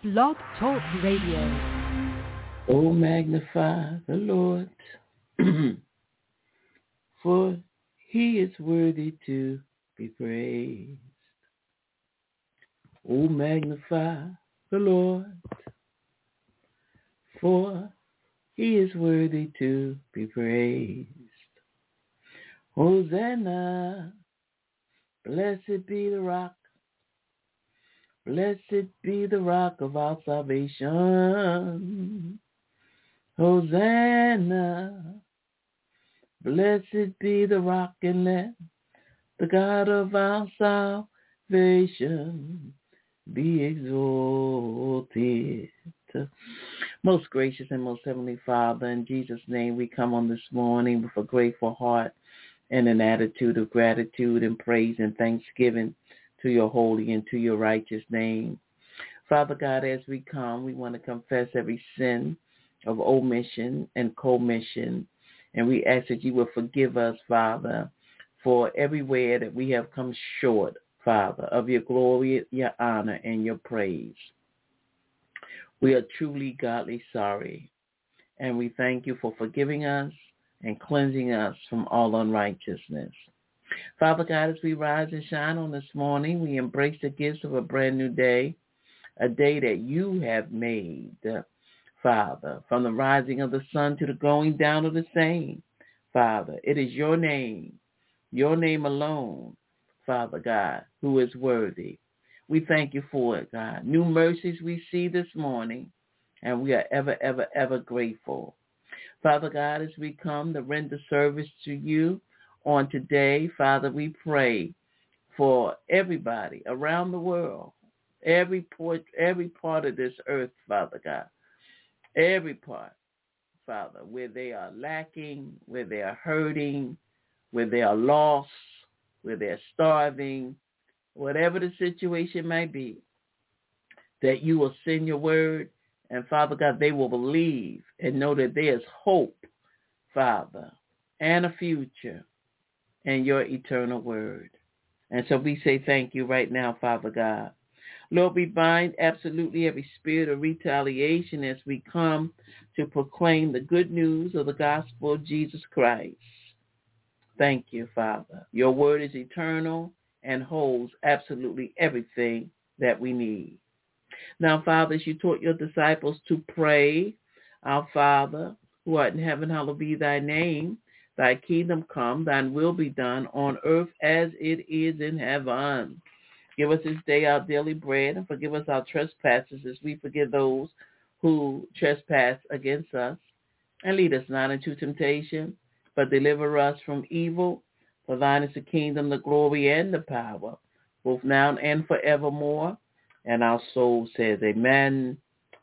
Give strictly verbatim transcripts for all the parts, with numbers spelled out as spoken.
Blog Talk Radio. Oh, magnify the Lord, for he is worthy to be praised. Oh, magnify the Lord, for he is worthy to be praised. Hosanna, blessed be the rock, blessed be the rock of our salvation. Hosanna, blessed be the rock, and let the God of our salvation be exalted. Most gracious and most heavenly Father, in Jesus' name we come on this morning with a grateful heart and an attitude of gratitude and praise and thanksgiving to your holy and to your righteous name. Father God, as we come, we want to confess every sin of omission and commission, and we ask that you will forgive us, Father, for everywhere that we have come short, Father, of your glory, your honor, and your praise. We are truly godly sorry, and we thank you for forgiving us and cleansing us from all unrighteousness. Father God, as we rise and shine on this morning, we embrace the gifts of a brand new day, a day that you have made, Father, from the rising of the sun to the going down of the same. Father, it is your name, your name alone, Father God, who is worthy. We thank you for it, God. New mercies we see this morning, and we are ever, ever, ever grateful. Father God, as we come to render service to you on today, Father, we pray for everybody around the world, every port, every part of this earth, Father God, every part, Father, where they are lacking, where they are hurting, where they are lost, where they're starving, whatever the situation might be, that you will send your word, and Father God, they will believe and know that there's hope, Father, and a future in your eternal word. And so we say thank you right now, Father God. Lord, we bind absolutely every spirit of retaliation as we come to proclaim the good news of the gospel of Jesus Christ. Thank you, Father. Your word is eternal and holds absolutely everything that we need. Now, Father, as you taught your disciples to pray, our Father, who art in heaven, hallowed be thy name. Thy kingdom come, thine will be done on earth as it is in heaven. Give us this day our daily bread, and forgive us our trespasses as we forgive those who trespass against us. And lead us not into temptation, but deliver us from evil. For thine is the kingdom, the glory, and the power, both now and forevermore. And our soul says amen,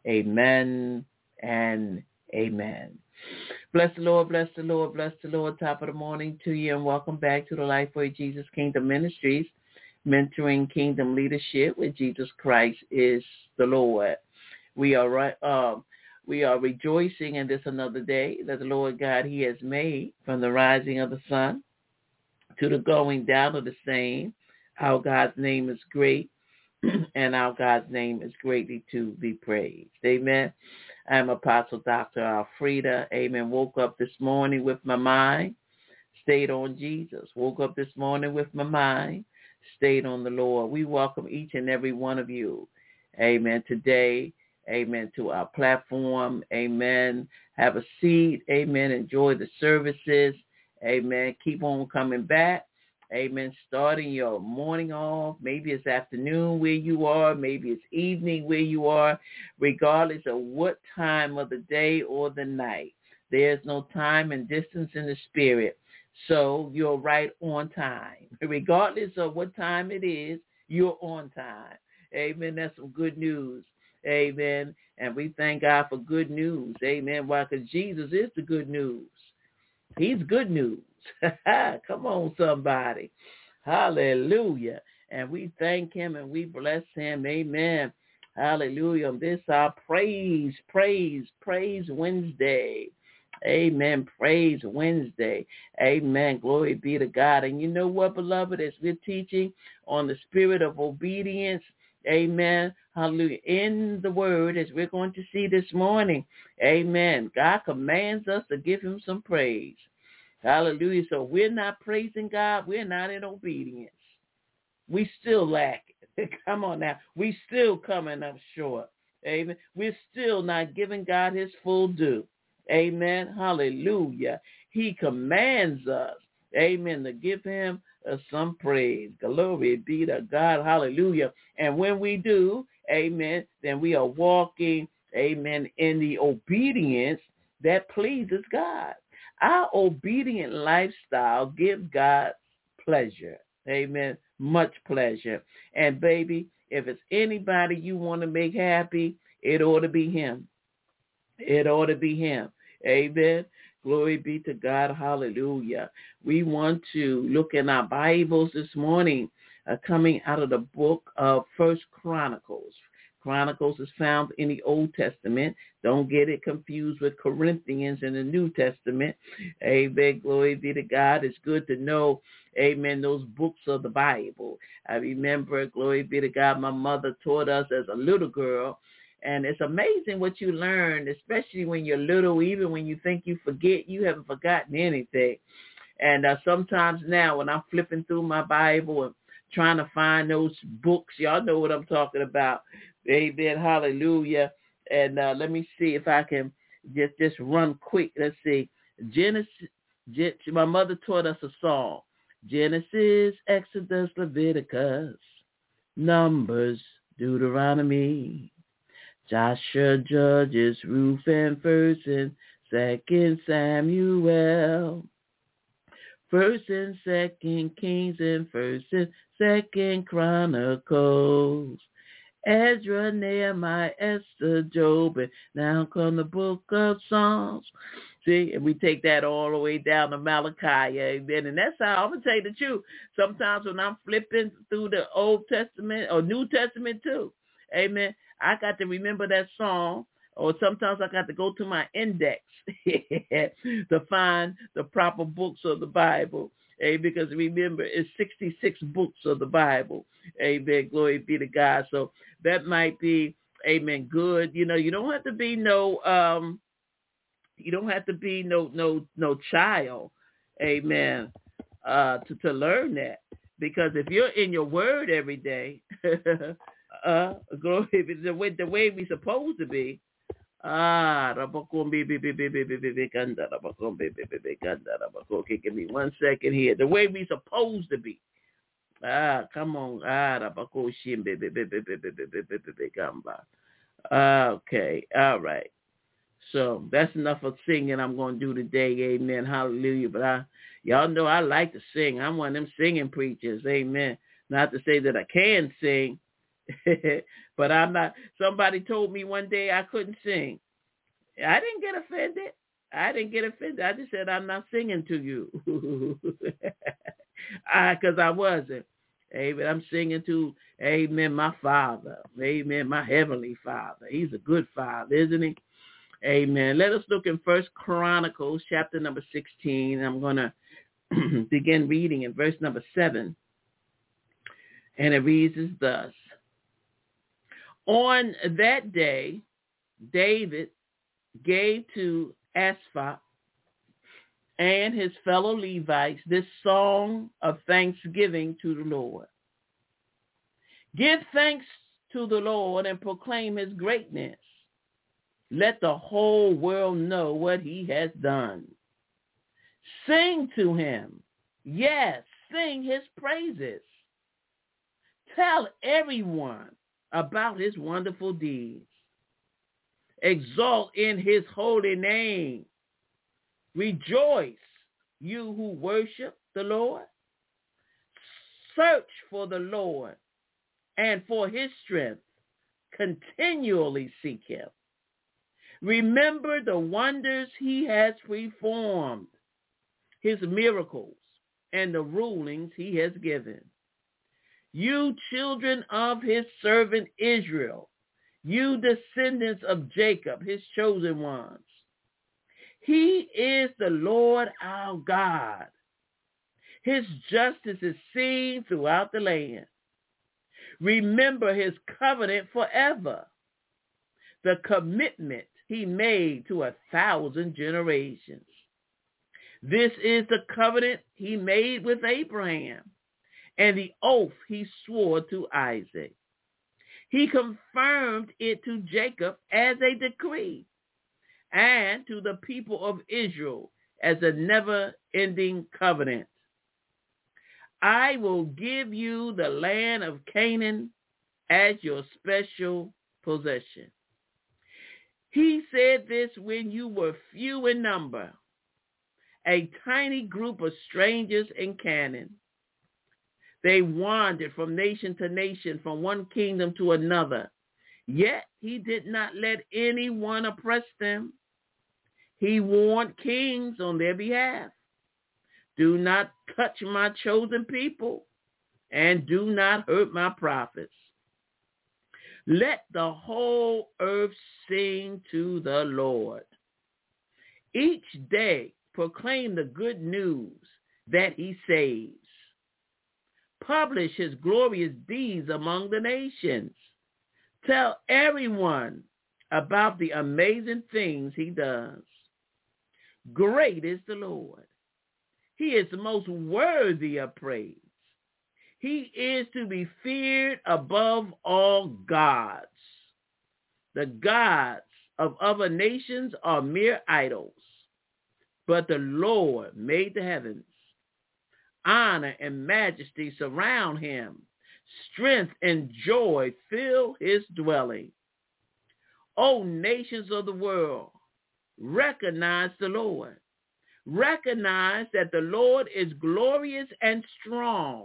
amen, and amen. Bless the Lord, bless the Lord, bless the Lord. Top of the morning to you, and welcome back to the Lifeway Jesus Kingdom Ministries, mentoring kingdom leadership where Jesus Christ is the Lord. We are right. Uh, we are rejoicing in this another day that the Lord God, he has made, from the rising of the sun to the going down of the same. Our God's name is great, and our God's name is greatly to be praised. Amen. I'm Apostle Doctor Alfreda. Amen. Woke up this morning with my mind stayed on Jesus. Woke up this morning with my mind stayed on the Lord. We welcome each and every one of you, amen, today, amen, to our platform, amen. Have a seat, amen. Enjoy the services, amen. Keep on coming back, amen. Starting your morning off, maybe it's afternoon where you are, maybe it's evening where you are, regardless of what time of the day or the night. There's no time and distance in the spirit. So you're right on time. Regardless of what time it is, you're on time. Amen. That's some good news. Amen. And we thank God for good news. Amen. Why? Because Jesus is the good news. He's good news. Come on, somebody. Hallelujah. And we thank him and we bless him. Amen. Hallelujah. This is our praise, praise, praise Wednesday. Amen. Praise Wednesday. Amen. Glory be to God. And you know what, beloved, as we're teaching on the spirit of obedience, amen, hallelujah, in the word, as we're going to see this morning. Amen. God commands us to give him some praise. Hallelujah. So we're not praising God. We're not in obedience. We still lack it. Come on now. We still coming up short. Amen. We're still not giving God his full due. Amen. Hallelujah. He commands us, amen, to give him uh, some praise. Glory be to God. Hallelujah. And when we do, amen, then we are walking, amen, in the obedience that pleases God. Our obedient lifestyle gives God pleasure. Amen. Much pleasure. And baby, if it's anybody you want to make happy, it ought to be him. It ought to be him. Amen. Glory be to God. Hallelujah. We want to look in our Bibles this morning, uh, coming out of the book of First Chronicles. Chronicles is found in the Old Testament. Don't get it confused with Corinthians in the New Testament. Amen. Glory be to God. It's good to know, amen, those books of the Bible. I remember, glory be to God, my mother taught us as a little girl. And it's amazing what you learn, especially when you're little, even when you think you forget, you haven't forgotten anything. And uh, sometimes now when I'm flipping through my Bible and trying to find those books, y'all know what I'm talking about. Amen. Hallelujah. And uh, let me see if I can just, just run quick. Let's see. Genesis. Gen- my mother taught us a song. Genesis, Exodus, Leviticus, Numbers, Deuteronomy, Joshua, Judges, Ruth, and First and Second Samuel, First and Second Kings, and First and Second Chronicles, Ezra, Nehemiah, Esther, Job, and now come the book of Psalms. See, and we take that all the way down to Malachi, amen. And that's how, I'm going to tell you the truth. Sometimes when I'm flipping through the Old Testament or New Testament too, amen, I got to remember that song, or sometimes I got to go to my index to find the proper books of the Bible. Amen. Because remember, it's sixty-six books of the Bible. Amen. Glory be to God. So that might be, amen, good. You know, you don't have to be no, um, you don't have to be no, no, no child, amen, uh, to, to learn that. Because if you're in your word every day, uh, glory, the way, the way we supposed to be, Ah, okay, give me one second here. The way we supposed to be. Ah, come on. Ah, okay, all right. So that's enough of singing I'm going to do today. Amen. Hallelujah. But I, y'all know I like to sing. I'm one of them singing preachers. Amen. Not to say that I can sing. But I'm not. Somebody told me one day I couldn't sing. I didn't get offended. I didn't get offended. I just said I'm not singing to you, because I, I wasn't. Amen. I'm singing to, amen, my Father. Amen, my Heavenly Father. He's a good Father, isn't he? Amen. Let us look in First Chronicles, chapter number sixteen. I'm going to begin reading in verse number seven, and it reads as thus. On that day, David gave to Asaph and his fellow Levites this song of thanksgiving to the Lord. Give thanks to the Lord and proclaim his greatness. Let the whole world know what he has done. Sing to him. Yes, sing his praises. Tell everyone about his wonderful deeds. Exalt in his holy name. Rejoice, you who worship the Lord. Search for the Lord and for his strength. Continually seek him. Remember the wonders he has performed, his miracles, and the rulings he has given. You children of his servant Israel, you descendants of Jacob, his chosen ones. He is the Lord our God. His justice is seen throughout the land. Remember his covenant forever, the commitment he made to a thousand generations. This is the covenant he made with Abraham and the oath he swore to Isaac. He confirmed it to Jacob as a decree and to the people of Israel as a never-ending covenant. I will give you the land of Canaan as your special possession. He said this when you were few in number, a tiny group of strangers in Canaan. They wandered from nation to nation, from one kingdom to another. Yet he did not let anyone oppress them. He warned kings on their behalf. Do not touch my chosen people, and do not hurt my prophets. Let the whole earth sing to the Lord. Each day proclaim the good news that he saves. Publish his glorious deeds among the nations. Tell everyone about the amazing things he does. Great is the Lord. He is the most worthy of praise. He is to be feared above all gods. The gods of other nations are mere idols, but the Lord made the heavens. Honor and majesty surround him. Strength and joy fill his dwelling. O nations of the world, recognize the Lord. Recognize that the Lord is glorious and strong.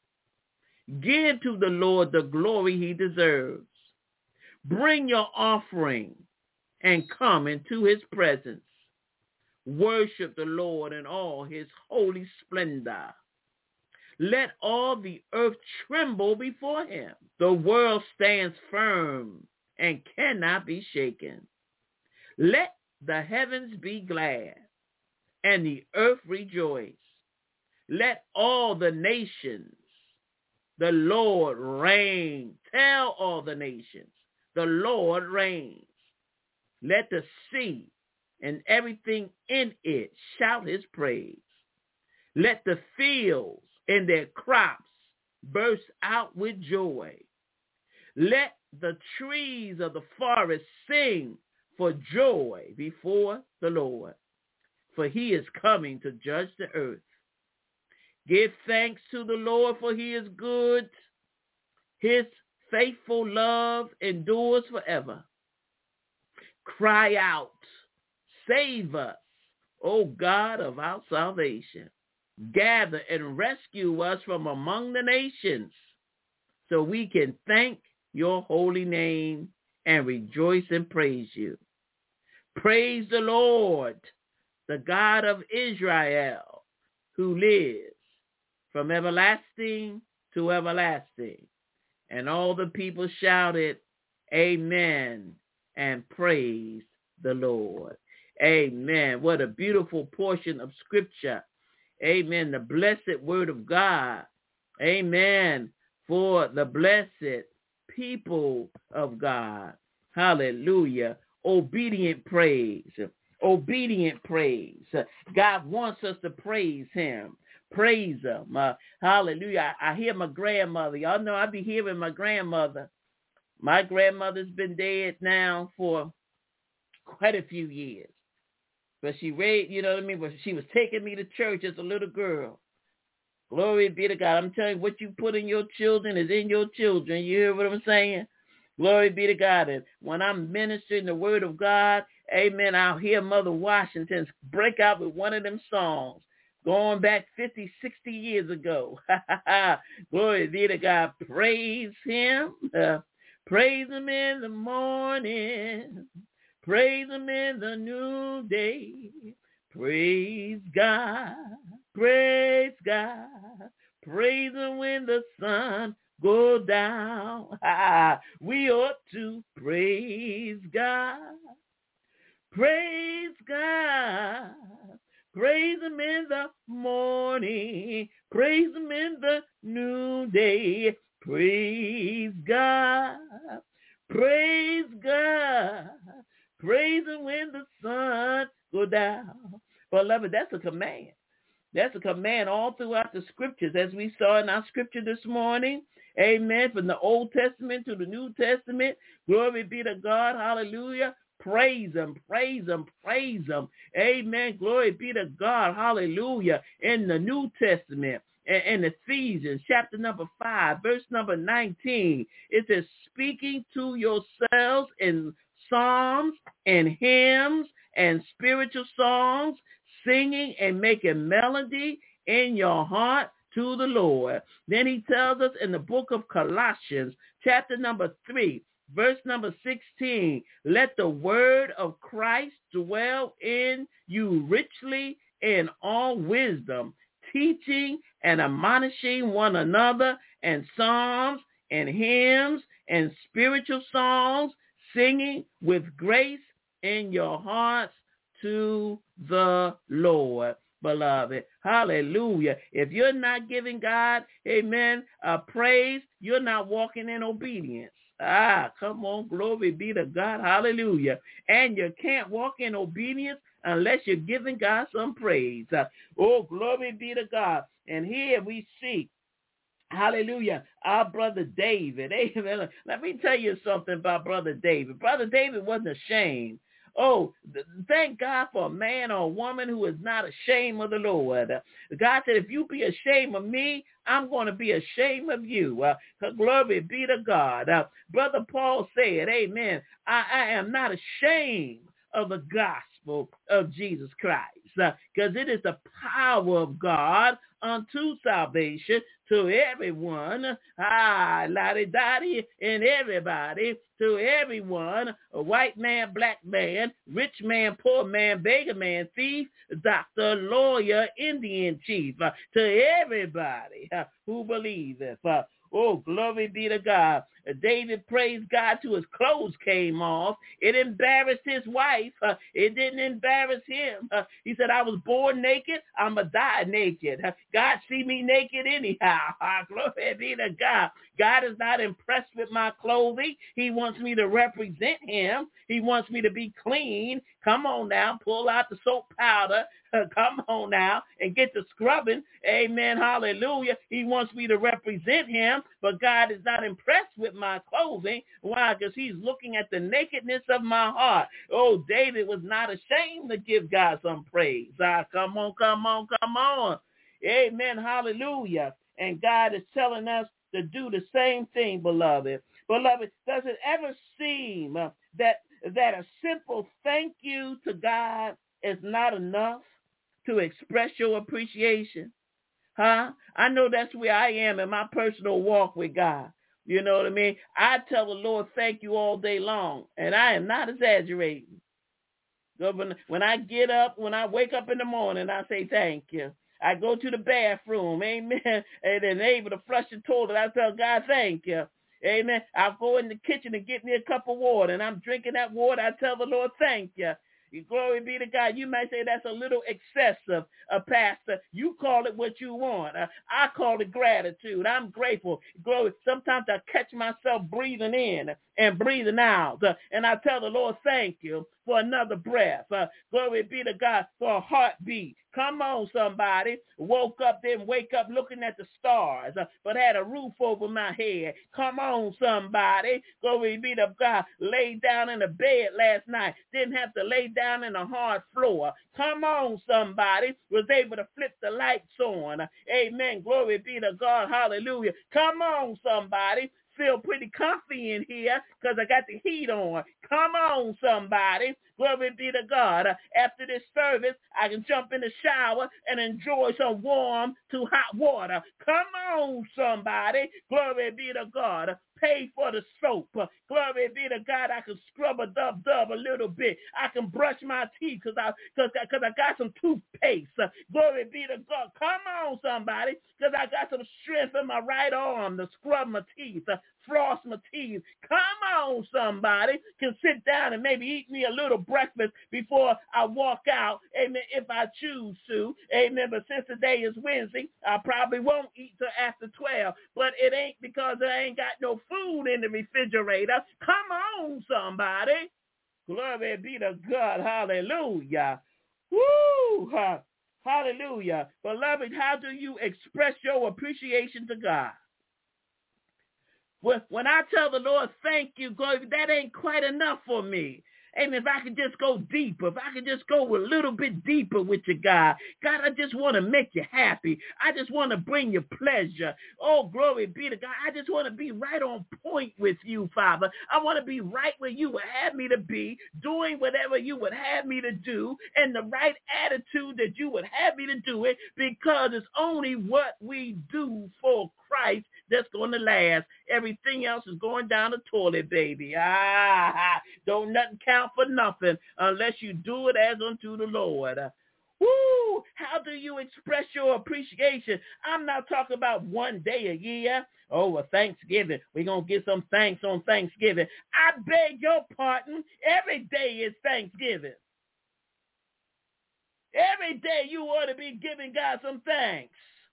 Give to the Lord the glory he deserves. Bring your offering and come into his presence. Worship the Lord in all his holy splendor. Let all the earth tremble before him. The world stands firm and cannot be shaken. Let the heavens be glad and the earth rejoice. Let all the nations, the Lord reign. Tell all the nations, the Lord reigns. Let the sea and everything in it shout his praise. Let the fields and their crops burst out with joy. Let the trees of the forest sing for joy before the Lord, for he is coming to judge the earth. Give thanks to the Lord, for he is good. His faithful love endures forever. Cry out, save us, O God of our salvation. Gather and rescue us from among the nations, so we can thank your holy name and rejoice and praise you. Praise the Lord, the God of Israel, who lives from everlasting to everlasting. And all the people shouted, Amen, and praise the Lord. Amen. What a beautiful portion of scripture. Amen. The blessed word of God. Amen. For the blessed people of God. Hallelujah. Obedient praise. Obedient praise. God wants us to praise him. Praise him. Uh, hallelujah. I, I hear my grandmother. Y'all know I be hearing my grandmother. My grandmother's been dead now for quite a few years. But she raised, you know what I mean? But she was taking me to church as a little girl. Glory be to God. I'm telling you, what you put in your children is in your children. You hear what I'm saying? Glory be to God. And when I'm ministering the word of God, amen, I'll hear Mother Washington break out with one of them songs going back fifty, sixty years ago. Glory be to God. Praise him. Uh, praise him in the morning. Praise him in the noonday. Praise God. Praise God. Praise him when the sun goes down. We ought to praise God. Praise God. Praise him in the morning. Praise him in the noonday. Praise God. Praise God. Praise him when the sun go down. Beloved, that's a command. That's a command all throughout the scriptures, as we saw in our scripture this morning. Amen. From the Old Testament to the New Testament. Glory be to God. Hallelujah. Praise him, praise him, praise him. Amen. Glory be to God. Hallelujah. In the New Testament, in Ephesians chapter number five, verse number nineteen, it says, speaking to yourselves in psalms and hymns and spiritual songs, singing and making melody in your heart to the Lord. Then he tells us in the book of Colossians, chapter number three, verse number sixteen, let the word of Christ dwell in you richly in all wisdom, teaching and admonishing one another in psalms and hymns and spiritual songs, singing with grace in your hearts to the Lord. Beloved, hallelujah. If you're not giving God, amen, uh, praise, you're not walking in obedience. Ah, come on, glory be to God, hallelujah. And you can't walk in obedience unless you're giving God some praise. Uh, oh, glory be to God. And here we see, hallelujah, our brother David. Amen. Let me tell you something about brother David. Brother David wasn't ashamed. Oh, thank God for a man or a woman who is not ashamed of the Lord. God said, if you be ashamed of me, I'm going to be ashamed of you. Uh, glory be to God. Uh, Brother Paul said, amen, I, I am not ashamed of the gospel of Jesus Christ, because uh, it is the power of God unto salvation to everyone, ah, lottie-dottie, and everybody, to everyone, a white man, black man, rich man, poor man, beggar man, thief, doctor, lawyer, Indian chief, uh, to everybody uh, who believeth. Uh, oh, glory be to God. Uh, David praised God till his clothes came off. It embarrassed his wife. Uh, it didn't embarrass him. Uh, he said, I was born naked. I'm going to die naked. Uh, God see me naked anyhow. Uh, glory be to God. God is not impressed with my clothing. He wants me to represent him. He wants me to be clean. Come on now. Pull out the soap powder. Uh, come on now and get the scrubbing. Amen. Hallelujah. He wants me to represent him, but God is not impressed with my clothing. Why? Because he's looking at the nakedness of my heart. Oh, David was not ashamed to give God some praise. Ah, come on, come on, come on. Amen. Hallelujah. And God is telling us to do the same thing, beloved. Beloved, does it ever seem uh, that that a simple thank you to God is not enough to express your appreciation? Huh? I know that's where I am in my personal walk with God. You know what I mean? I tell the Lord thank you all day long, and I am not exaggerating. When I get up, when I wake up in the morning, I say thank you. I go to the bathroom, amen, and then able to flush the toilet. I tell God thank you. Amen. I'll go in the kitchen and get me a cup of water, and I'm drinking that water. I tell the Lord thank you. Glory be to God. You might say that's a little excessive, uh, Pastor. You call it what you want. Uh, I call it gratitude. I'm grateful. Glory. Sometimes I catch myself breathing in and breathing out. Uh, and I tell the Lord, thank you for another breath. Uh, glory be to God for a heartbeat. Come on, somebody. Woke up, didn't wake up looking at the stars, uh, but had a roof over my head. Come on, somebody. Glory be to God. Laid down in the bed last night. Didn't have to lay down in a hard floor. Come on, somebody. Was able to flip the lights on. Amen. Glory be to God. Hallelujah. Come on, somebody. Feel pretty comfy in here because I got the heat on. Come on, somebody. Glory be to God. Uh, after this service, I can jump in the shower and enjoy some warm to hot water. Come on, somebody. Glory be to God. Pay for the soap. Uh, glory be to God. I can scrub a dub dub a little bit. I can brush my teeth because I, cause, cause I got some toothpaste. Uh, glory be to God. Come on, somebody, because I got some strength in my right arm to scrub my teeth. Uh, floss my teeth. Come on, somebody. Can sit down and maybe eat me a little breakfast before I walk out, amen, if I choose to, amen. But since today is Wednesday, I probably won't eat till after twelve. But it ain't because I ain't got no food in the refrigerator. Come on, somebody. Glory be to God. Hallelujah. Woo! Hallelujah. Beloved, how do you express your appreciation to God? When, when I tell the Lord, thank you, God, that ain't quite enough for me. And if I could just go deeper, if I could just go a little bit deeper with you, God. God, I just want to make you happy. I just want to bring you pleasure. Oh, glory be to God. I just want to be right on point with you, Father. I want to be right where you would have me to be, doing whatever you would have me to do, and the right attitude that you would have me to do it, because it's only what we do for Christ that's going to last. Everything else is going down the toilet, baby. Ah, don't nothing count for nothing unless you do it as unto the Lord. Woo! How do you express your appreciation? I'm not talking about one day a year. Oh, well, Thanksgiving. We're going to get some thanks on Thanksgiving. I beg your pardon. Every day is Thanksgiving. Every day you ought to be giving God some thanks.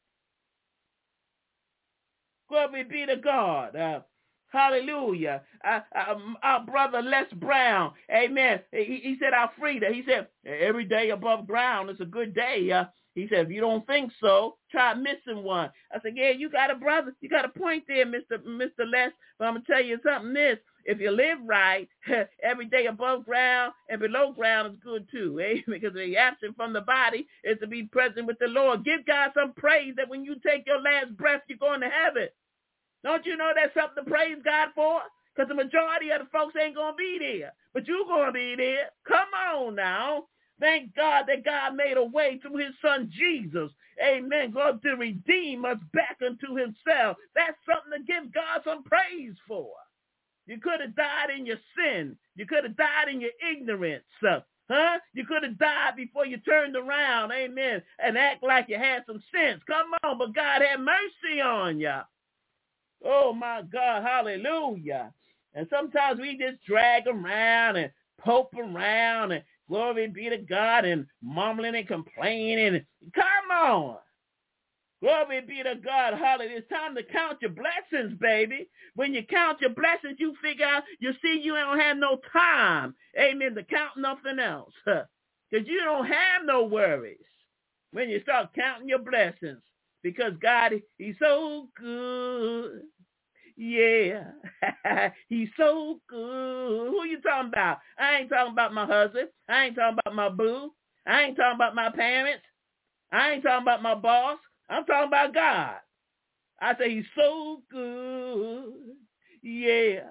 Glory be to God. Uh, hallelujah. Uh, uh, our brother Les Brown, amen. He, he said, Alfreda, he said, every day above ground is a good day. Uh, he said, if you don't think so, try missing one. I said, yeah, you got a brother. You got a point there, Mister Mister Les. But I'm going to tell you something this. If you live right, every day above ground and below ground is good too, eh? Because the absent from the body is to be present with the Lord. Give God some praise that when you take your last breath, you're going to heaven. Don't you know that's something to praise God for? Because the majority of the folks ain't going to be there. But you're going to be there. Come on now. Thank God that God made a way through his son Jesus. Amen. God to redeem us back unto himself. That's something to give God some praise for. You could have died in your sin. You could have died in your ignorance. Uh, huh? You could have died before you turned around. Amen. And act like you had some sense. Come on. But God had mercy on you. Oh, my God, hallelujah. And sometimes we just drag around and poke around and glory be to God and mumbling and complaining. Come on. Glory be to God, hallelujah. It's time to count your blessings, baby. When you count your blessings, you figure out, you see you don't have no time, amen, to count nothing else. Because you don't have no worries when you start counting your blessings. Because God, he's so good. Yeah. He's so good. Who you talking about? I ain't talking about my husband. I ain't talking about my boo. I ain't talking about my parents. I ain't talking about my boss. I'm talking about God. I say he's so good. Yeah.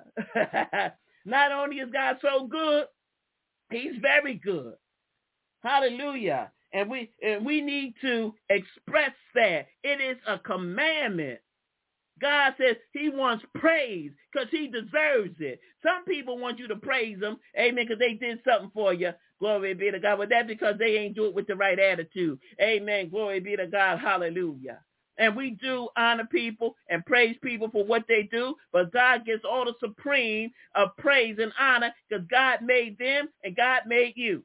Not only is God so good, he's very good. Hallelujah. And we and we need to express that. It is a commandment. God says he wants praise because he deserves it. Some people want you to praise him, amen, because they did something for you. Glory be to God. But that's because they ain't do it with the right attitude. Amen. Glory be to God. Hallelujah. And we do honor people and praise people for what they do, but God gets all the supreme of praise and honor because God made them and God made you.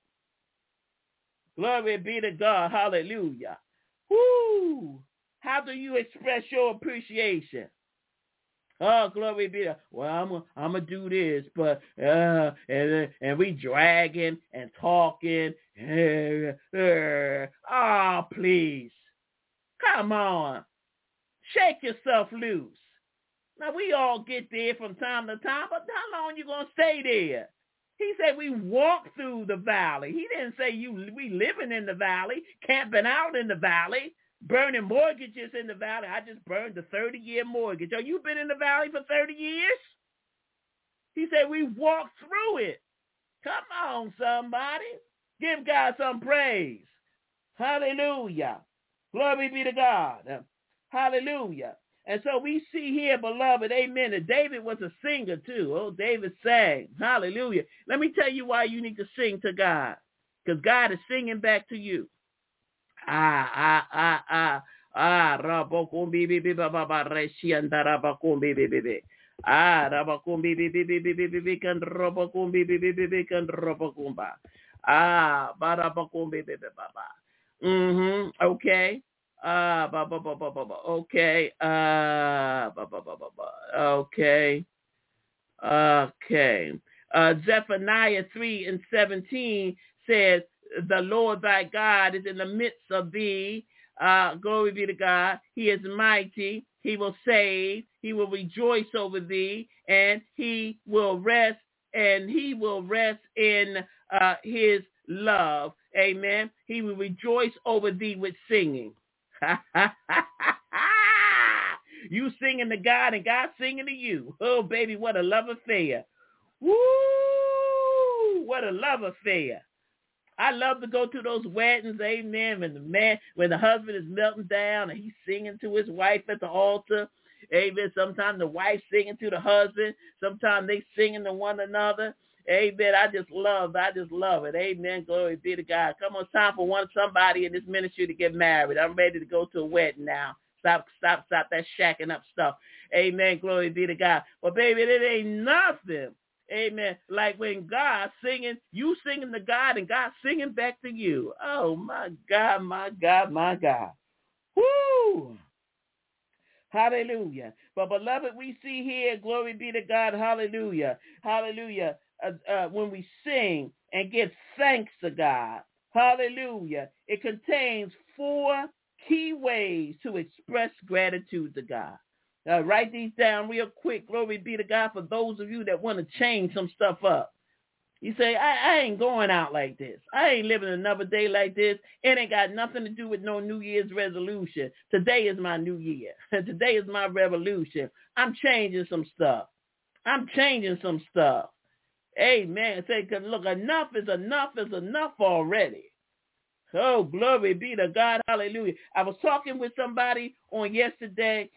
Glory be to God. Hallelujah. Woo! How do you express your appreciation? Oh, glory be to, well, I'm gonna I'm gonna do this, but uh, and and we dragging and talking. Uh, uh, oh, please, come on, shake yourself loose. Now we all get there from time to time, but how long you gonna stay there? He said we walk through the valley. He didn't say you we living in the valley, camping out in the valley, burning mortgages in the valley. I just burned a thirty-year mortgage. Oh, you been in the valley for thirty years? He said we walk through it. Come on, somebody. Give God some praise. Hallelujah. Glory be to God. Hallelujah. And so we see here, beloved, amen, that David was a singer too. Oh, David sang. Hallelujah. Let me tell you why you need to sing to God. Because God is singing back to you. Ah, ah, ah, ah, ah, rabokum bibi bibi baba reshi andarabakum bibi bibi. Ah, rabakumbi bi bi bi bi bi bi bi kan robakumbi bi bi bi bi kan robakumba. Ah, barabakumbi bi bi ba ba. Mhm. Okay. Ah, ba ba ba ba ba ba. Okay. Ah, ba ba ba ba ba. Okay. Okay. Uh, Zephaniah three and seventeen says, the Lord thy God is in the midst of thee. Uh, glory be to God. He is mighty. He will save. He will rejoice over thee, and he will rest, and he will rest in uh, his love. Amen. He will rejoice over thee with singing. You singing to God and God singing to you. Oh, baby, what a love affair. Woo! What a love affair. I love to go to those weddings, amen, when the man, when the husband is melting down and he's singing to his wife at the altar. Amen. Sometimes the wife singing to the husband. Sometimes they singing to one another. Amen. I just love, I just love it. Amen. Glory be to God. Come on, it's time for one somebody in this ministry to get married. I'm ready to go to a wedding now. Stop, stop, stop that shacking up stuff. Amen. Glory be to God. But baby, it ain't nothing. Amen. Like when God singing, you singing to God and God singing back to you. Oh my God, my God, my God. Woo! Hallelujah. But beloved, we see here, glory be to God, hallelujah, hallelujah, uh, uh, when we sing and give thanks to God, hallelujah, it contains four key ways to express gratitude to God. Uh, write these down real quick, glory be to God, for those of you that want to change some stuff up. You say, I, I ain't going out like this. I ain't living another day like this. It ain't got nothing to do with no New Year's resolution. Today is my new year. Today is my revolution. I'm changing some stuff. I'm changing some stuff. Amen. Say, look, enough is enough is enough already. Oh, glory be to God. Hallelujah. I was talking with somebody on yesterday.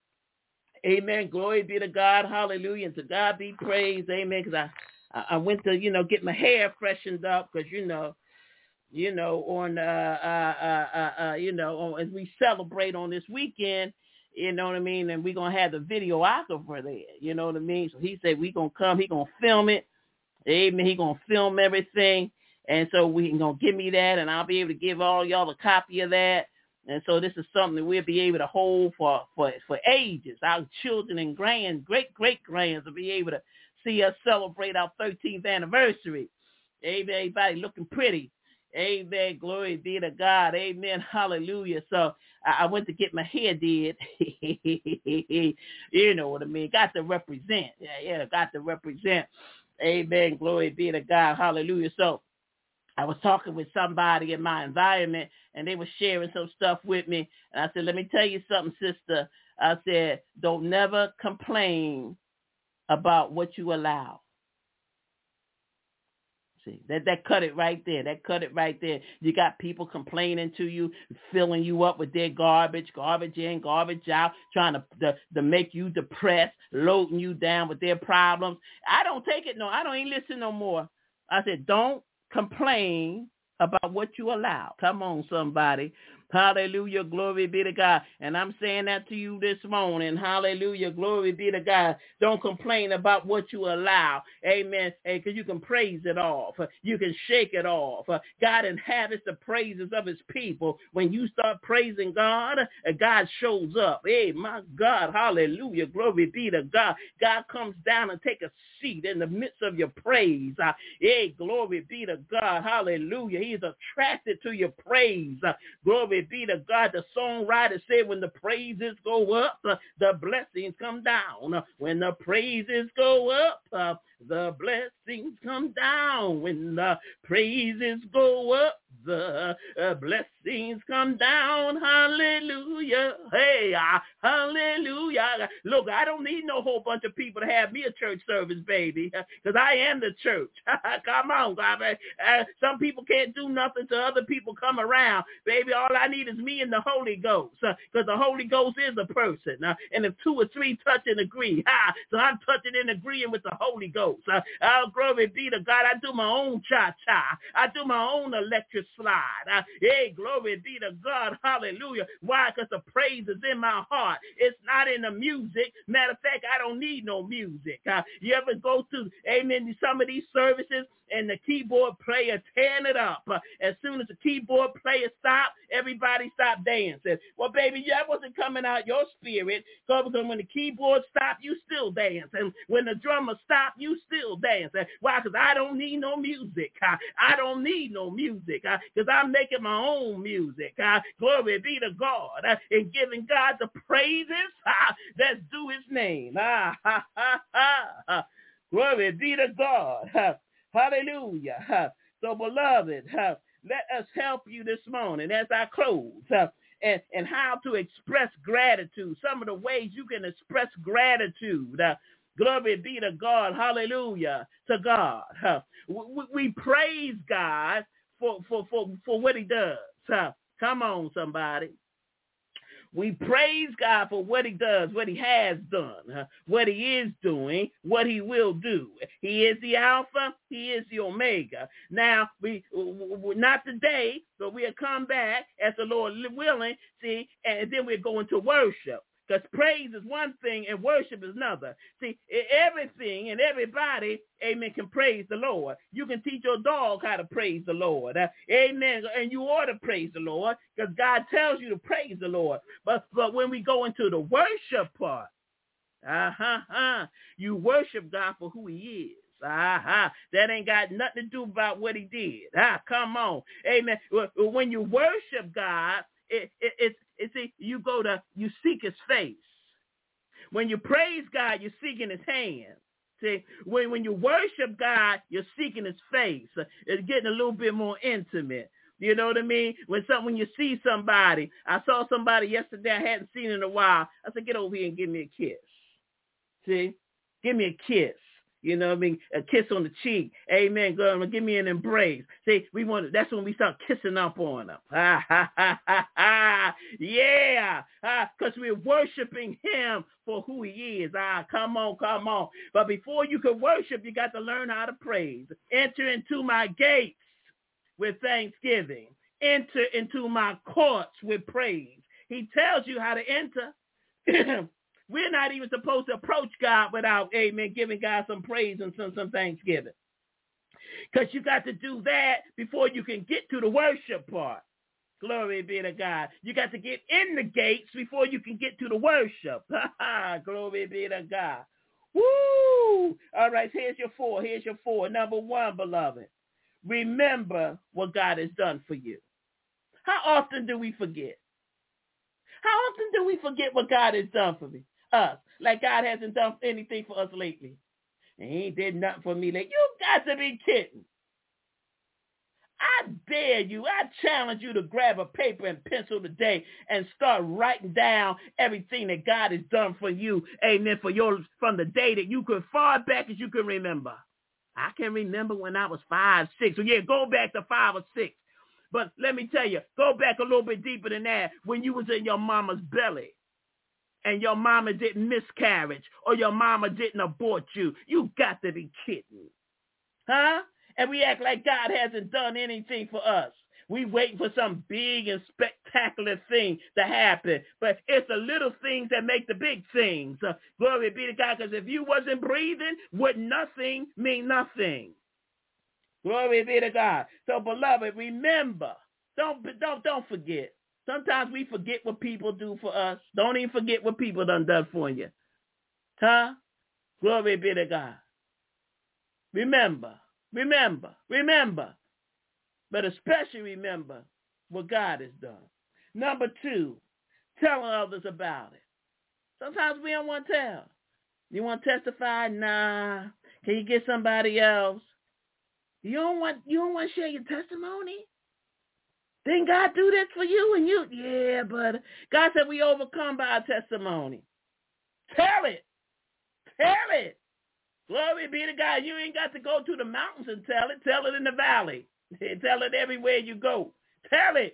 Amen. Glory be to God. Hallelujah. And to God be praised. Amen. Because I I went to, you know, get my hair freshened up because, you know, you know, on, uh, uh, uh, uh, uh you know, on, as we celebrate on this weekend, you know what I mean? And we're going to have the videographer there, you know what I mean? So he said we're going to come, he going to film it. Amen. He going to film everything. And so we going to give me that, and I'll be able to give all y'all a copy of that. And so this is something that we'll be able to hold for, for, for ages. Our children and grand, great-great-grands will be able to see us celebrate our thirteenth anniversary. Amen. Everybody looking pretty. Amen. Glory be to God. Amen. Hallelujah. So I, I went to get my hair did. You know what I mean? Got to represent. Yeah, yeah, got to represent. Amen. Glory be to God. Hallelujah. So I was talking with somebody in my environment, and they were sharing some stuff with me. And I said, let me tell you something, sister. I said, don't never complain about what you allow. See, that, that cut it right there. That cut it right there. You got people complaining to you, filling you up with their garbage, garbage in, garbage out, trying to, to, to make you depressed, loading you down with their problems. I don't take it no. I don't even listen no more. I said, don't complain about what you allow. Come on, somebody. Hallelujah. Glory be to God. And I'm saying that to you this morning. Hallelujah. Glory be to God. Don't complain about what you allow. Amen. Hey, because you can praise it off. You can shake it off. God inhabits the praises of his people. When you start praising God, God shows up. Hey, my God. Hallelujah. Glory be to God. God comes down and take a seat in the midst of your praise. Uh, hey, glory be to God. Hallelujah. He's attracted to your praise. Uh, glory be to God. The songwriter said when the praises go up, uh, the blessings come down. Uh, when the praises go up, uh, the blessings come down. When the praises go up, the uh, blessings come down. Hallelujah. Hey, uh, hallelujah. Look, I don't need no whole bunch of people to have me a church service, baby, because I am the church. Come on, God. Uh, some people can't do nothing till other people come around. Baby, all I need is me and the Holy Ghost, because uh, the Holy Ghost is a person. Uh, and if two or three touch and agree, ha, so I'm touching and agreeing with the Holy Ghost. Uh, oh, glory be to God. I do my own cha-cha. I do my own electric backslide. Uh, hey, glory be to God. Hallelujah. Why? Because the praise is in my heart. It's not in the music. Matter of fact, I don't need no music. Uh, you ever go to, amen, some of these services and the keyboard player tearing it up. Uh, as soon as the keyboard player stopped, everybody stopped dancing. Well, baby, that wasn't coming out your spirit, because when the keyboard stopped, you still dance. And when the drummer stopped, you still dance. Why? Because I don't need no music. Uh, I don't need no music because uh, I'm making my own music. Uh, glory be to God. Uh, and giving God the praises uh, that's due his name. Uh, ha, ha, ha, ha. Glory be to God. Uh, hallelujah. Uh, so, beloved, uh, let us help you this morning as I close. Uh, And, and how to express gratitude, some of the ways you can express gratitude. Uh, glory be to God. Hallelujah to God. Uh, we, we praise God for, for, for, for what he does. Uh, come on, somebody. We praise God for what he does, what he has done, uh, what he is doing, what he will do. He is the Alpha. He is the Omega. Now, we, we not today, but we'll come back as the Lord willing, see, and then we're going to worship. Because praise is one thing and worship is another. See, everything and everybody, amen, can praise the Lord. You can teach your dog how to praise the Lord. Uh, amen. And you ought to praise the Lord because God tells you to praise the Lord. But, but when we go into the worship part, uh-huh, uh, you worship God for who he is. Uh-huh. That ain't got nothing to do about what he did. Ah, come on. Amen. When you worship God, it, it, it's It's see, you go to, you seek his face. When you praise God, you're seeking his hand. See, when, when you worship God, you're seeking his face. It's getting a little bit more intimate. You know what I mean? When some, when you see somebody, I saw somebody yesterday I hadn't seen in a while. I said, get over here and give me a kiss. See, give me a kiss. You know what I mean? A kiss on the cheek. Amen. Girl, give me an embrace. See, we want to, that's when we start kissing up on them. Ha, ha, ha, ha, ha. Yeah. Because we're worshiping him for who he is. Ah, come on, come on. But before you can worship, you got to learn how to praise. Enter into my gates with thanksgiving. Enter into my courts with praise. He tells you how to enter. We're not even supposed to approach God without, amen, giving God some praise and some, some thanksgiving. Because you got to do that before you can get to the worship part. Glory be to God. You got to get in the gates before you can get to the worship. Glory be to God. Woo! All right, here's your four. Here's your four. Number one, beloved, remember what God has done for you. How often do we forget? How often do we forget what God has done for me? Us. Like God hasn't done anything for us lately. And he ain't did nothing for me lately. You got to be kidding. I dare you. I challenge you to grab a paper and pencil today and start writing down everything that God has done for you. Amen. For your, from the day that you could, far back as you can remember. I can remember when I was five, six. So yeah, go back to five or six. But let me tell you, go back a little bit deeper than that. When you was in your mama's belly and your mama didn't miscarriage or your mama didn't abort you, you got to be kidding. Huh? And we act like God hasn't done anything for us. We waiting for some big and spectacular thing to happen. But it's the little things that make the big things. Uh, glory be to God, because if you wasn't breathing, would nothing mean nothing? Glory be to God. So, beloved, remember, don't don't don't forget. Sometimes we forget what people do for us. Don't even forget what people done done for you. Huh? Glory be to God. Remember, remember, remember. But especially remember what God has done. Number two, tell others about it. Sometimes we don't want to tell. You want to testify? Nah. Can you get somebody else? You don't want you don't want to share your testimony? Didn't God do this for you and you? Yeah, but God said we overcome by our testimony. Tell it. Tell it. Glory be to God. You ain't got to go to the mountains and tell it. Tell it in the valley. Tell it everywhere you go. Tell it.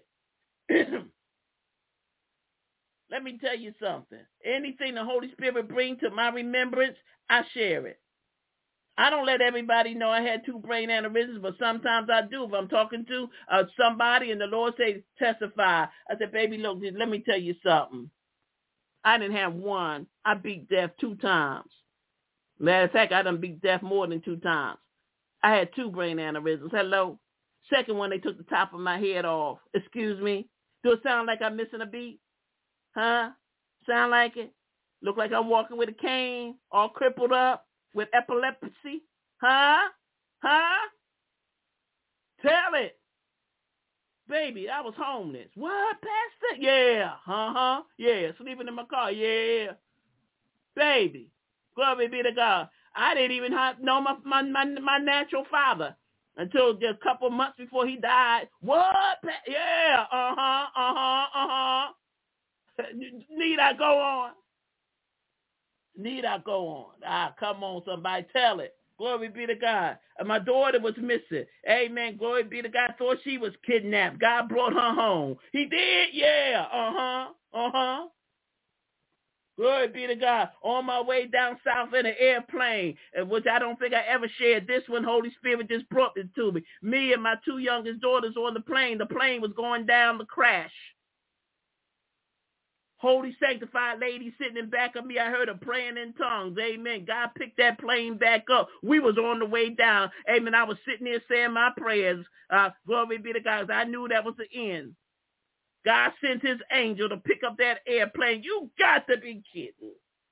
Let me tell you something. Anything the Holy Spirit brings to my remembrance, I share it. I don't let everybody know I had two brain aneurysms, but sometimes I do. If I'm talking to uh, somebody and the Lord says, testify, I said, baby, look, let me tell you something. I didn't have one. I beat death two times. Matter of fact, I done beat death more than two times. I had two brain aneurysms. Hello. Second one, they took the top of my head off. Excuse me. Do it sound like I'm missing a beat? Huh? Sound like it? Look like I'm walking with a cane, all crippled up with epilepsy? Huh? Huh? Tell it. Baby, I was homeless. What, Pastor? Yeah. Uh-huh. Yeah. Sleeping in my car. Yeah. Baby. Glory be to God. I didn't even have, know my, my, my, my natural father until just a couple months before he died. What? Yeah. Uh-huh. Uh-huh. Uh-huh. Need I go on? Need I go on? Ah, come on, somebody. Tell it. Glory be to God. And my daughter was missing. Amen. Glory be to God. Thought she was kidnapped. God brought her home. He did? Yeah. Uh-huh. Uh-huh. Glory be to God. On my way down south in an airplane, which I don't think I ever shared. This one, Holy Spirit just brought it to me. Me and my two youngest daughters on the plane. The plane was going down the crash. Holy sanctified lady sitting in back of me. I heard her praying in tongues. Amen. God picked that plane back up. We was on the way down. Amen. I was sitting there saying my prayers. Uh, glory be to God. I knew that was the end. God sent his angel to pick up that airplane. You got to be kidding.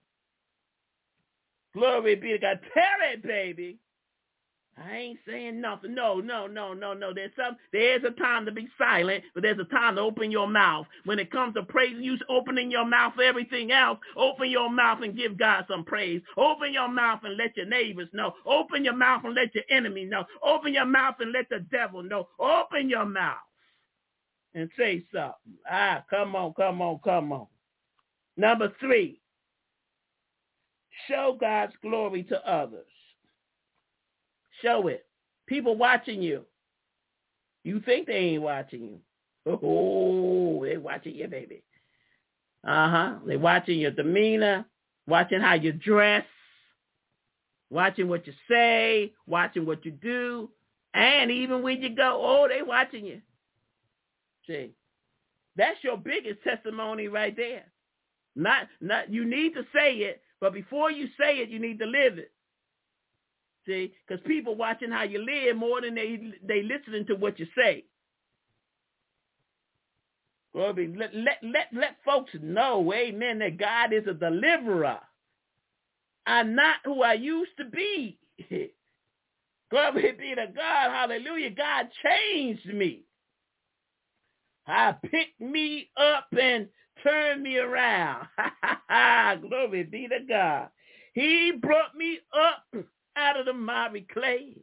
Glory be to God. Tell it, baby. I ain't saying nothing. No, no, no, no, no. There's some. There's a time to be silent, but there's a time to open your mouth. When it comes to praise, you opening your mouth for everything else. Open your mouth and give God some praise. Open your mouth and let your neighbors know. Open your mouth and let your enemy know. Open your mouth and let the devil know. Open your mouth and say something. Ah, come on, come on, come on. Number three, show God's glory to others. Show it. People watching you. You think they ain't watching you. Oh, they watching you, baby. Uh-huh. They watching your demeanor, watching how you dress, watching what you say, watching what you do, and even when you go, oh, they watching you. See, that's your biggest testimony right there. Not, not. You need to say it, but before you say it, you need to live it. See, because people watching how you live more than they they listening to what you say. Glory, let, let, let, let folks know, amen, that God is a deliverer. I'm not who I used to be. Glory be to God, hallelujah. God changed me. I picked me up and turned me around. Glory be to God. He brought me up out of the miry clay.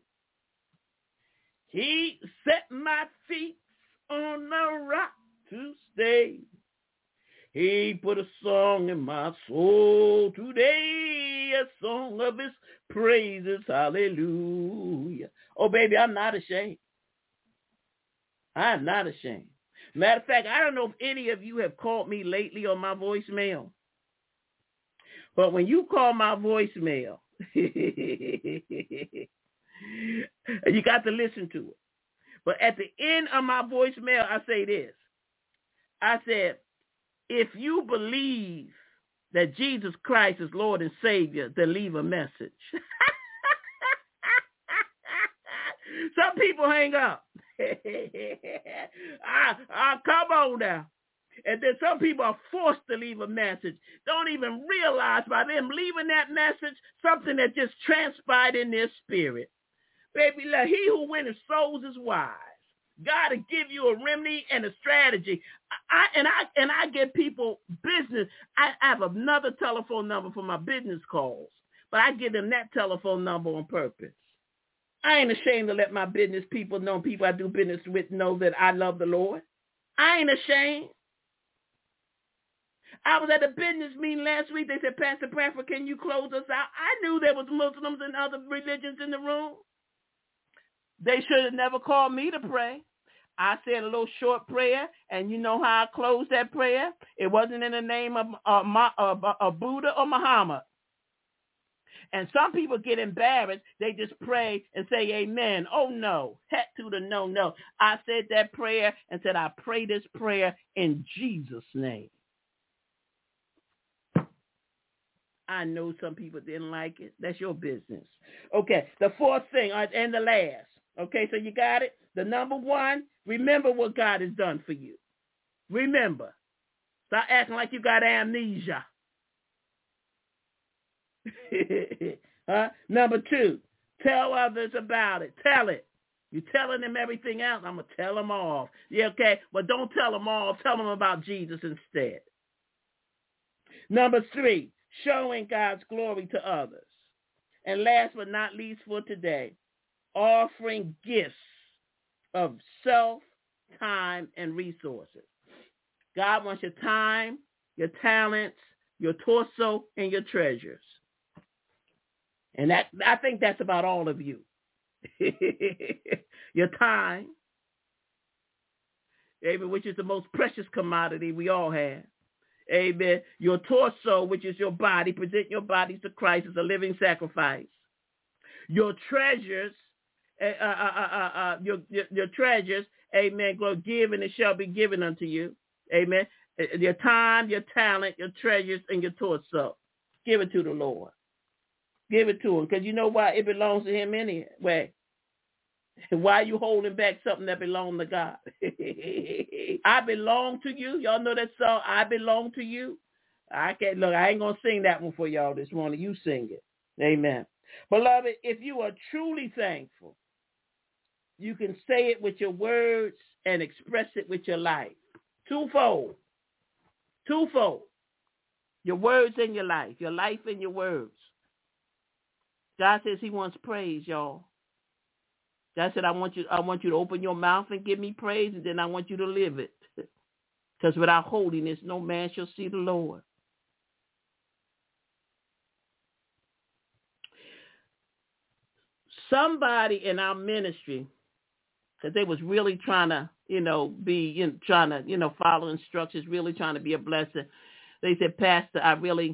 He set my feet on the rock to stay. He put a song in my soul today, a song of his praises. Hallelujah. Oh, baby, I'm not ashamed. I'm not ashamed. Matter of fact, I don't know if any of you have called me lately on my voicemail, but when you call my voicemail, you got to listen to it. But at the end of my voicemail, I say this. I said, if you believe that Jesus Christ is Lord and Savior, then leave a message. Some people hang up. ah, ah, come on now. And then some people are forced to leave a message. Don't even realize by them leaving that message something that just transpired in their spirit. Baby, look, he who winneth souls is wise. God will give you a remedy and a strategy. I, and I and I get people business. I, I have another telephone number for my business calls, but I give them that telephone number on purpose. I ain't ashamed to let my business people know, people I do business with, know that I love the Lord. I ain't ashamed. I was at a business meeting last week. They said, Pastor Bradford, can you close us out? I knew there was Muslims and other religions in the room. They should have never called me to pray. I said a little short prayer, and you know how I closed that prayer? It wasn't in the name of, uh, Ma, uh, uh, Buddha or Muhammad. And some people get embarrassed. They just pray and say amen. Oh, no. Heck to the no, no. I said that prayer and said, I pray this prayer in Jesus' name. I know some people didn't like it. That's your business. Okay, the fourth thing and the last. Okay, so you got it? The number one, remember what God has done for you. Remember. Stop acting like you got amnesia. huh? Number two, tell others about it. Tell it. You're telling them everything else. I'm going to tell them off. Yeah, okay? But don't tell them all. Tell them about Jesus instead. Number three, showing God's glory to others. And last but not least for today, offering gifts of self, time, and resources. God wants your time, your talents, your torso, and your treasures. And that I think that's about all of you. Your time, amen, which is the most precious commodity we all have. Amen. Your torso, which is your body, present your bodies to Christ as a living sacrifice. Your treasures, uh, uh, uh, uh, uh, your, your your treasures, amen, go give and it shall be given unto you. Amen. Your time, your talent, your treasures, and your torso. Give it to the Lord. Give it to him. Because you know why? It belongs to him anyway. Why are you holding back something that belongs to God? I belong to you. Y'all know that song, I belong to you? I can't, look, I ain't going to sing that one for y'all this morning. You sing it. Amen. Beloved, if you are truly thankful, you can say it with your words and express it with your life. Twofold. Twofold. Your words and your life. Your life and your words. God says he wants praise, y'all. God said, I want you, I want you to open your mouth and give me praise, and then I want you to live it. Because without holiness, no man shall see the Lord. Somebody in our ministry, because they was really trying to, you know, be, you know, trying to, you know, follow instructions, really trying to be a blessing. They said, Pastor, I really,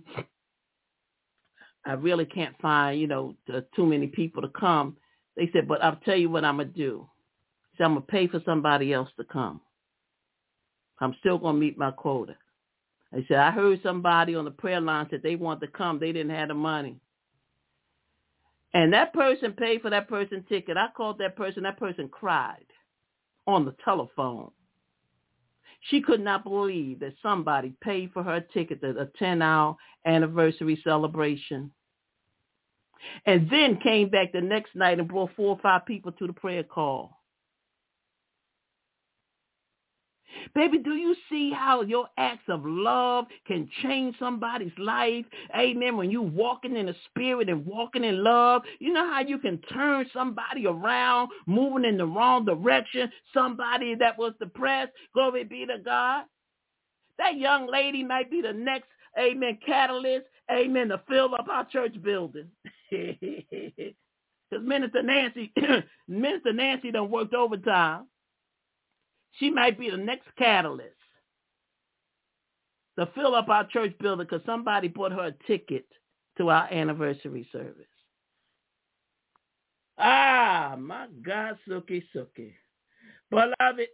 I really can't find, you know, too many people to come. They said, but I'll tell you what I'm going to do. So I'm going to pay for somebody else to come. I'm still going to meet my quota. They said, I heard somebody on the prayer line said they want to come. They didn't have the money. And that person paid for that person's ticket. I called that person. That person cried on the telephone. She could not believe that somebody paid for her ticket to a ten-hour anniversary celebration. And then came back the next night and brought four or five people to the prayer call. Baby, do you see how your acts of love can change somebody's life? Amen. When you walking in the spirit and walking in love, you know how you can turn somebody around, moving in the wrong direction, somebody that was depressed. Glory be to God. That young lady might be the next, amen, catalyst, amen, to fill up our church building. Because Minister Nancy, Minister Nancy done worked overtime. She might be the next catalyst to fill up our church building because somebody bought her a ticket to our anniversary service. Ah, my God, Suki, Suki. Beloved,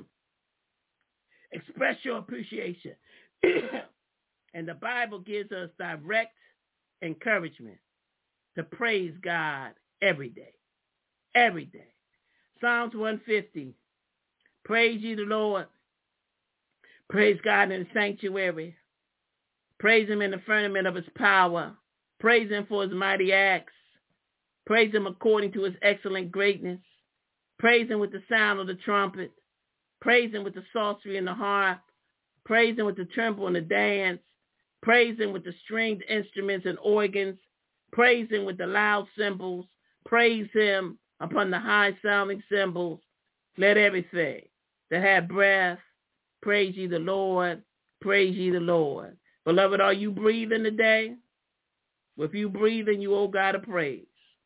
express your appreciation. And the Bible gives us direct encouragement to praise God every day. Every day. Psalms one fifty. Praise ye the Lord. Praise God in the sanctuary. Praise him in the firmament of his power. Praise him for his mighty acts. Praise him according to his excellent greatness. Praise him with the sound of the trumpet. Praise him with the psaltery and the harp. Praise him with the timbrel and the dance. Praise him with the stringed instruments and organs. Praise him with the loud cymbals. Praise him upon the high-sounding cymbals. Let everything that have breath praise ye the Lord. Praise ye the Lord. Beloved, are you breathing today? Well, if you breathing, you owe God a praise.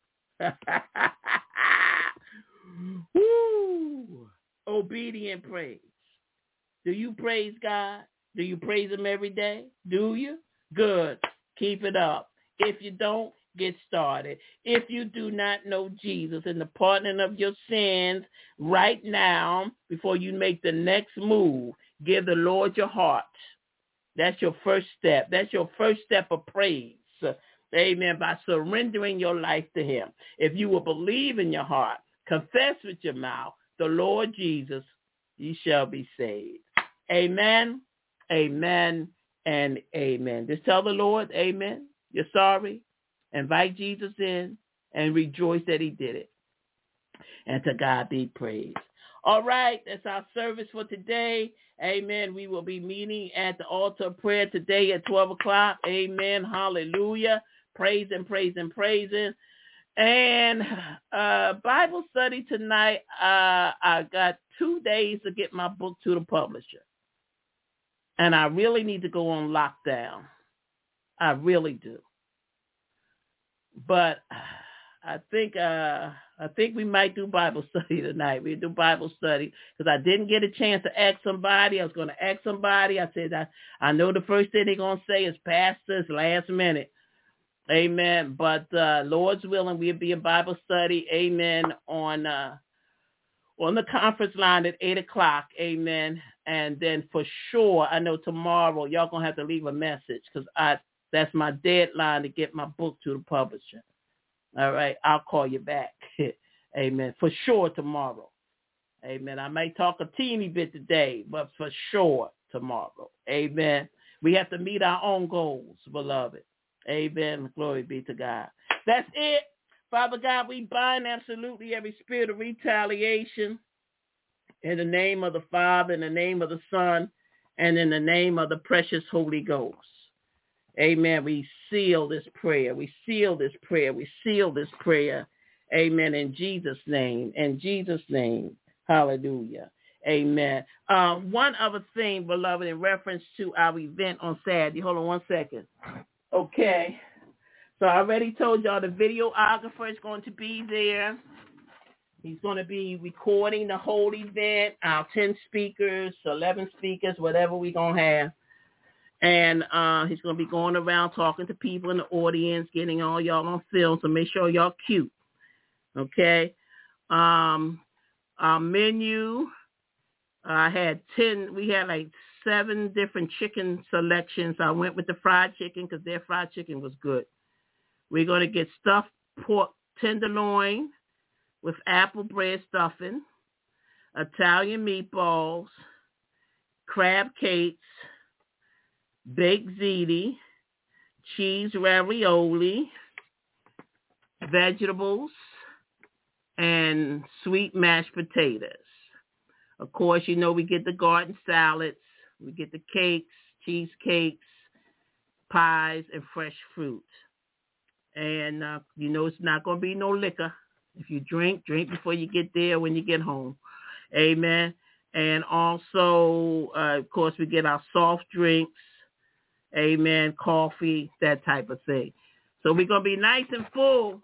Woo! Obedient praise. Do you praise God? Do you praise him every day? Do you? Good. Keep it up. If you don't, get started. If you do not know Jesus and the pardoning of your sins right now, before you make the next move, give the Lord your heart. That's your first step. That's your first step of praise. Amen. By surrendering your life to him. If you will believe in your heart, confess with your mouth, the Lord Jesus, you shall be saved. Amen, amen, and amen. Just tell the Lord, amen, you're sorry. Invite Jesus in and rejoice that he did it. And to God be praised. All right, that's our service for today. Amen. We will be meeting at the altar of prayer today at twelve o'clock. Amen. Hallelujah. Praising, praising, praising. And uh, Bible study tonight, uh, I got two days to get my book to the publisher. And I really need to go on lockdown. I really do. But I think uh, I think we might do Bible study tonight. We do Bible study because I didn't get a chance to ask somebody. I was going to ask somebody. I said, I, I know the first thing they're going to say is pastors last minute. Amen. But uh, Lord's willing, we'll be in Bible study. Amen. On uh, on the conference line at eight o'clock. Amen. And then for sure, I know tomorrow y'all going to have to leave a message because I that's my deadline to get my book to the publisher. All right. I'll call you back. Amen. For sure tomorrow. Amen. I may talk a teeny bit today, but for sure tomorrow. Amen. We have to meet our own goals, beloved. Amen. Glory be to God. That's it. Father God, we bind absolutely every spirit of retaliation in the name of the Father, in the name of the Son, and in the name of the precious Holy Ghost. Amen. We seal this prayer. We seal this prayer. We seal this prayer. Amen. In Jesus' name. In Jesus' name. Hallelujah. Amen. Uh, one other thing, beloved, in reference to our event on Saturday. Hold on one second. Okay. So I already told y'all the videographer is going to be there. He's going to be recording the whole event, our ten speakers, eleven speakers, whatever we're going to have. And uh, he's going to be going around talking to people in the audience, getting all y'all on film, so make sure y'all cute. Okay? Um, our menu, I had ten, we had like seven different chicken selections. I went with the fried chicken because their fried chicken was good. We're going to get stuffed pork tenderloin with apple bread stuffing, Italian meatballs, crab cakes, baked ziti, cheese ravioli, vegetables, and sweet mashed potatoes. Of course, you know we get the garden salads, we get the cakes, cheesecakes, pies, and fresh fruit. And uh, you know it's not going to be no liquor. If you drink, drink before you get there when you get home. Amen. And also, uh, of course, we get our soft drinks. Amen. Coffee, that type of thing. So we're going to be nice and full.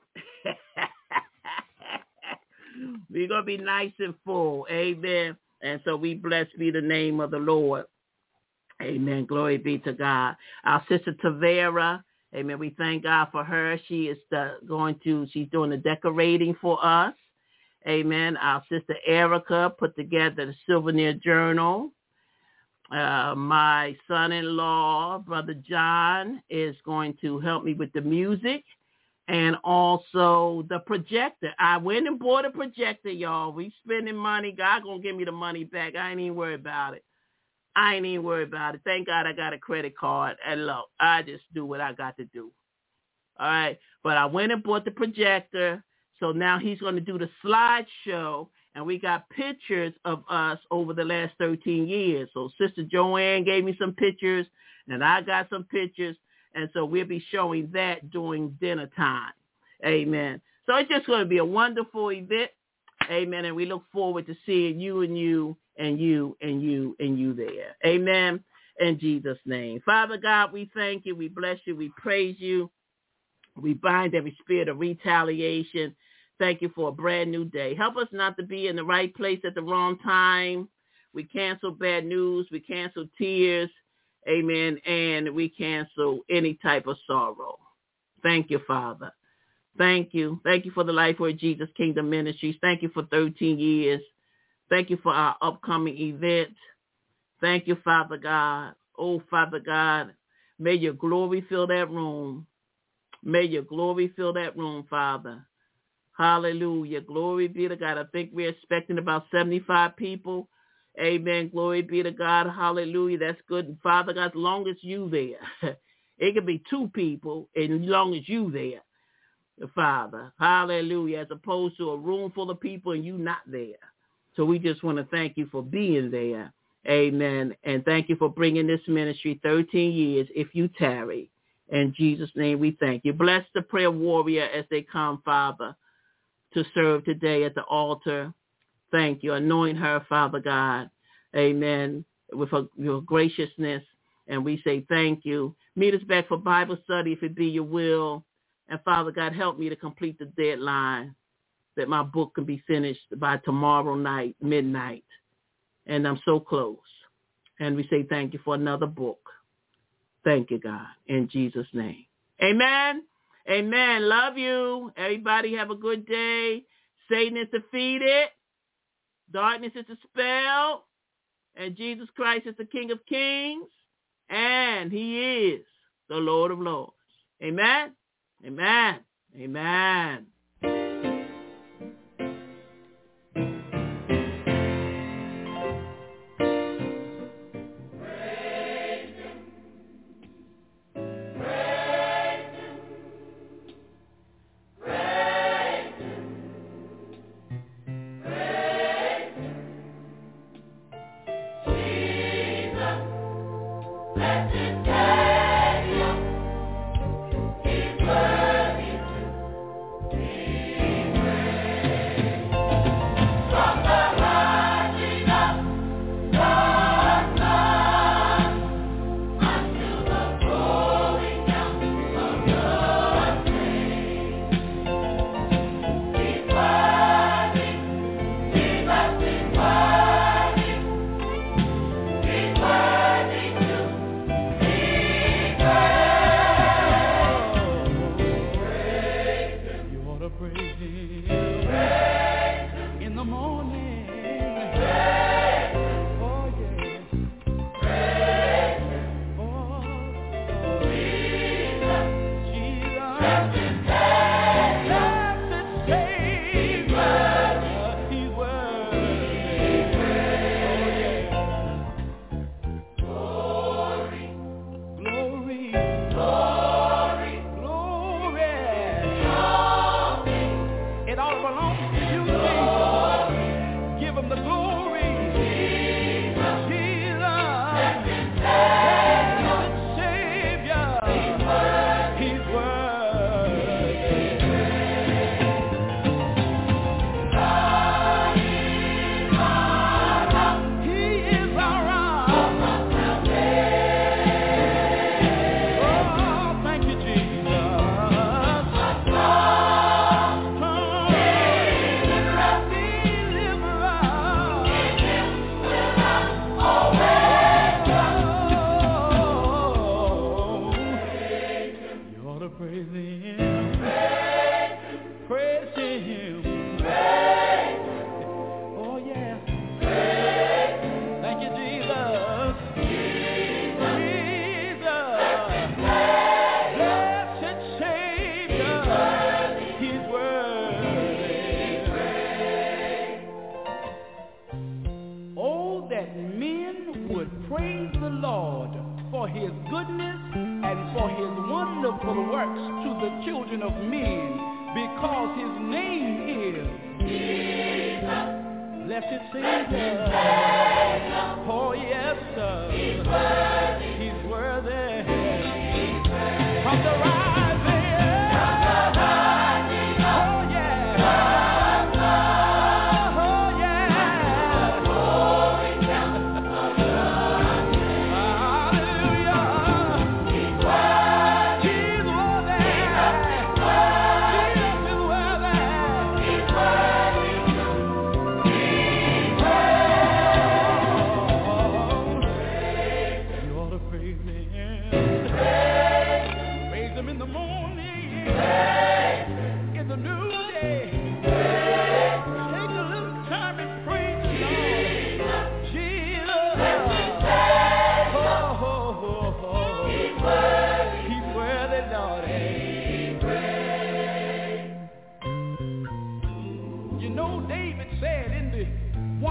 We're going to be nice and full. Amen. And so we blessed be the name of the Lord. Amen. Glory be to God. Our sister Tavera, amen. We thank God for her. She is the, going to, she's doing the decorating for us. Amen. Our sister Erica put together the souvenir journal. Uh, my son-in-law, Brother John, is going to help me with the music and also the projector. I went and bought a projector, y'all. We spending money. God going to give me the money back. I ain't even worried about it. I ain't even worried about it. Thank God I got a credit card. And look, I just do what I got to do. All right. But I went and bought the projector. So now he's going to do the slideshow. And we got pictures of us over the last thirteen years. So Sister Joanne gave me some pictures, and I got some pictures. And so we'll be showing that during dinner time. Amen. So it's just going to be a wonderful event. Amen. And we look forward to seeing you and you and you and you and you there. Amen. In Jesus' name. Father God, we thank you. We bless you. We praise you. We bind every spirit of retaliation. Thank you for a brand new day. Help us not to be in the right place at the wrong time. We cancel bad news. We cancel tears. Amen. And we cancel any type of sorrow. Thank you, Father. Thank you. Thank you for the Life Word Jesus Kingdom Ministries. Thank you for thirteen years. Thank you for our upcoming event. Thank you, Father God. Oh, Father God, may your glory fill that room. May your glory fill that room, Father. Hallelujah. Glory be to God. I think we're expecting about seventy-five people. Amen. Glory be to God. Hallelujah. That's good. Father God, as long as you there. It could be two people as long as you there, Father. Hallelujah. As opposed to a room full of people and you not there. So we just want to thank you for being there. Amen. And thank you for bringing this ministry thirteen years if you tarry. In Jesus' name we thank you. Bless the prayer warrior as they come, Father, to serve today at the altar. Thank you. Anoint her, Father God. Amen. With her, your graciousness. And we say thank you. Meet us back for Bible study if it be your will. And Father God, help me to complete the deadline that my book can be finished by tomorrow night, midnight. And I'm so close. And we say thank you for another book. Thank you, God, in Jesus' name. Amen. Amen. Love you. Everybody have a good day. Satan is defeated. Darkness is dispelled. And Jesus Christ is the King of Kings. And he is the Lord of Lords. Amen. Amen. Amen.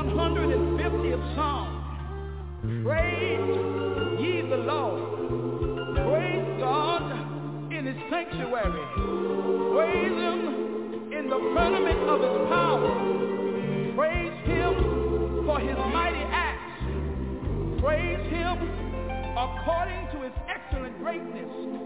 one hundred fiftieth Psalm. Praise ye the Lord. Praise God in his sanctuary. Praise him in the firmament of his power. Praise him for his mighty acts. Praise him according to his excellent greatness.